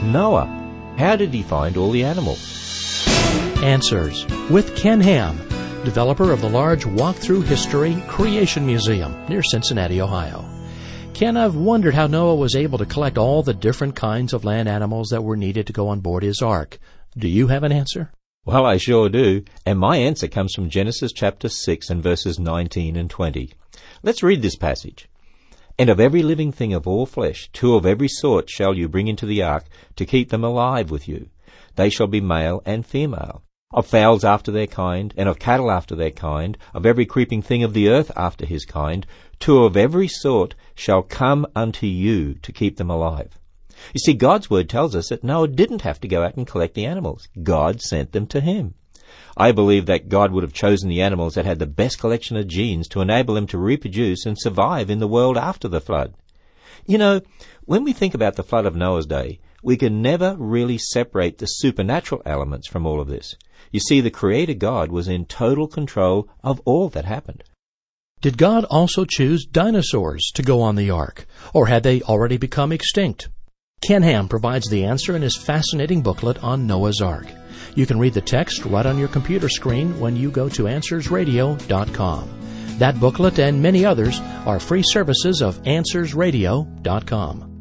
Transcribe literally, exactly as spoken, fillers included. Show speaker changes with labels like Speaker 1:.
Speaker 1: Noah. How did he find all the animals?
Speaker 2: Answers with Ken Ham, developer of the large Walk-Through History Creation Museum near Cincinnati, Ohio. Ken, I've wondered how Noah was able to collect all the different kinds of land animals that were needed to go on board his ark. Do you have an answer?
Speaker 1: Well, I sure do, and my answer comes from Genesis chapter six and verses nineteen and twenty. Let's read this passage. And of every living thing of all flesh, two of every sort shall you bring into the ark, to keep them alive with you. They shall be male and female. Of fowls after their kind, and of cattle after their kind, of every creeping thing of the earth after his kind, two of every sort shall come unto you to keep them alive. You see, God's word tells us that Noah didn't have to go out and collect the animals. God sent them to him. I believe that God would have chosen the animals that had the best collection of genes to enable them to reproduce and survive in the world after the flood. You know, when we think about the flood of Noah's day, we can never really separate the supernatural elements from all of this. You see, the Creator God was in total control of all that happened.
Speaker 2: Did God also choose dinosaurs to go on the ark, or had they already become extinct? Ken Ham provides the answer in his fascinating booklet on Noah's Ark. You can read the text right on your computer screen when you go to answers radio dot com. That booklet and many others are free services of answers radio dot com.